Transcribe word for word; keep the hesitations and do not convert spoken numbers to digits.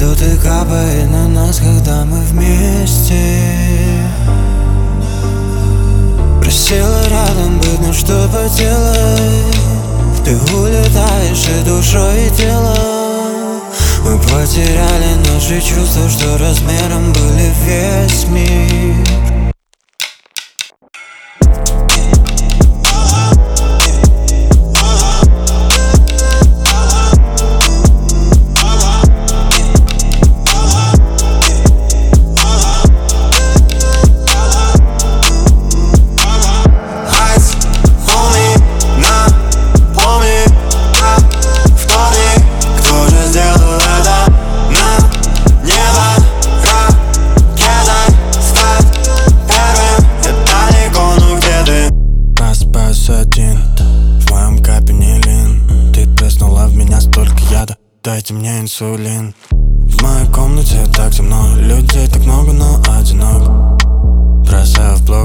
идет и капает на нас, когда мы вместе. Просила рядом быть, но что поделать? Ты улетаешь и душой, и телом. Мы потеряли наши чувства, что размером были весь мир. В моем капе не лин. Ты плеснула в меня столько яда, дайте мне инсулин. В моей комнате так темно, людей так много, но одинок. Бросаю в блог